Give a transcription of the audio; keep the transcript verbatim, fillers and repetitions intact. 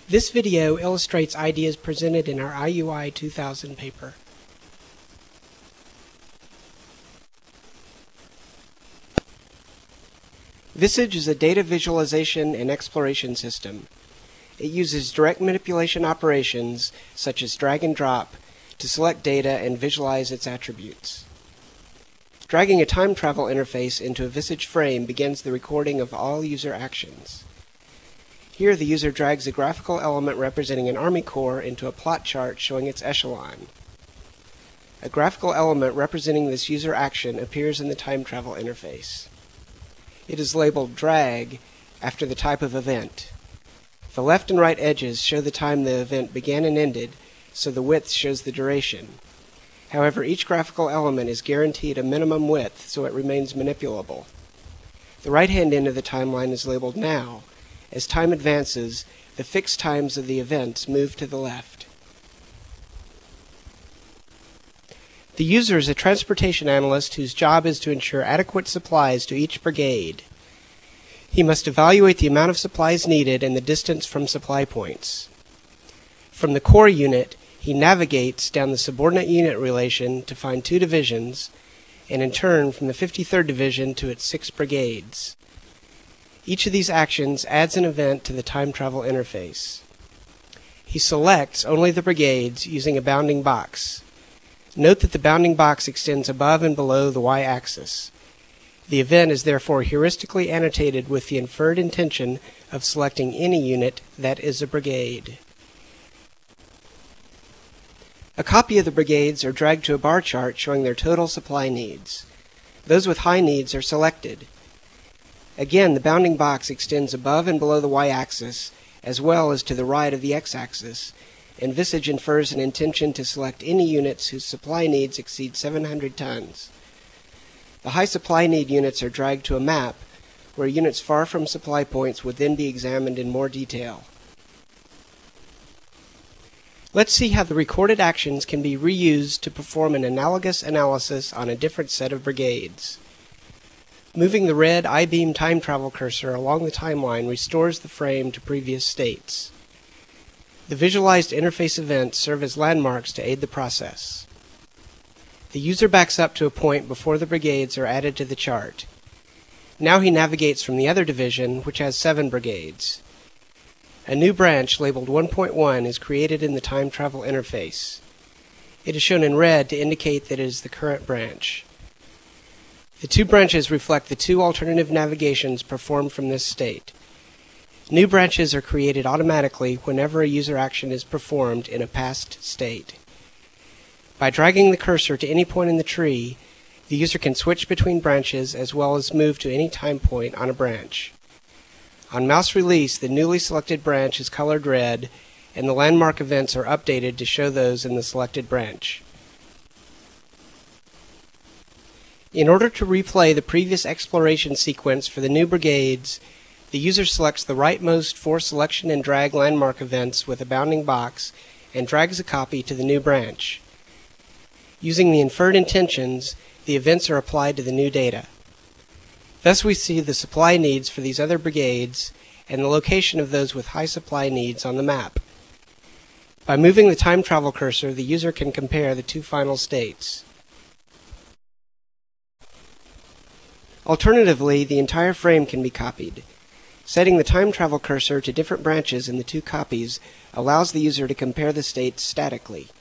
This video illustrates ideas presented in our I U I two thousand paper. Visage is a data visualization and exploration system. It uses direct manipulation operations, such as drag and drop, to select data and visualize its attributes. Dragging a time travel interface into a Visage frame begins the recording of all user actions. Here, the user drags a graphical element representing an Army Corps into a plot chart showing its echelon. A graphical element representing this user action appears in the time travel interface. It is labeled drag after the type of event. The left and right edges show the time the event began and ended, so the width shows the duration. However, each graphical element is guaranteed a minimum width, so it remains manipulable. The right-hand end of the timeline is labeled now. As time advances, the fixed times of the events move to the left. The user is a transportation analyst whose job is to ensure adequate supplies to each brigade. He must evaluate the amount of supplies needed and the distance from supply points. From the core unit, he navigates down the subordinate unit relation to find two divisions, and in turn from the fifty-third Division to its six brigades. Each of these actions adds an event to the time travel interface. He selects only the brigades using a bounding box. Note that the bounding box extends above and below the y-axis. The event is therefore heuristically annotated with the inferred intention of selecting any unit that is a brigade. A copy of the brigades are dragged to a bar chart showing their total supply needs. Those with high needs are selected. Again, the bounding box extends above and below the y-axis, as well as to the right of the x-axis, and Visage infers an intention to select any units whose supply needs exceed seven hundred tons. The high supply need units are dragged to a map, where units far from supply points would then be examined in more detail. Let's see how the recorded actions can be reused to perform an analogous analysis on a different set of brigades. Moving the red I-beam time travel cursor along the timeline restores the frame to previous states. The visualized interface events serve as landmarks to aid the process. The user backs up to a point before the brigades are added to the chart. Now he navigates from the other division, which has seven brigades. A new branch labeled one point one is created in the time travel interface. It is shown in red to indicate that it is the current branch. The two branches reflect the two alternative navigations performed from this state. New branches are created automatically whenever a user action is performed in a past state. By dragging the cursor to any point in the tree, the user can switch between branches as well as move to any time point on a branch. On mouse release, the newly selected branch is colored red, and the landmark events are updated to show those in the selected branch. In order to replay the previous exploration sequence for the new brigades, the user selects the rightmost four selection and drag landmark events with a bounding box and drags a copy to the new branch. Using the inferred intentions, the events are applied to the new data. Thus we see the supply needs for these other brigades and the location of those with high supply needs on the map. By moving the time travel cursor, the user can compare the two final states. Alternatively, the entire frame can be copied. Setting the time travel cursor to different branches in the two copies allows the user to compare the states statically.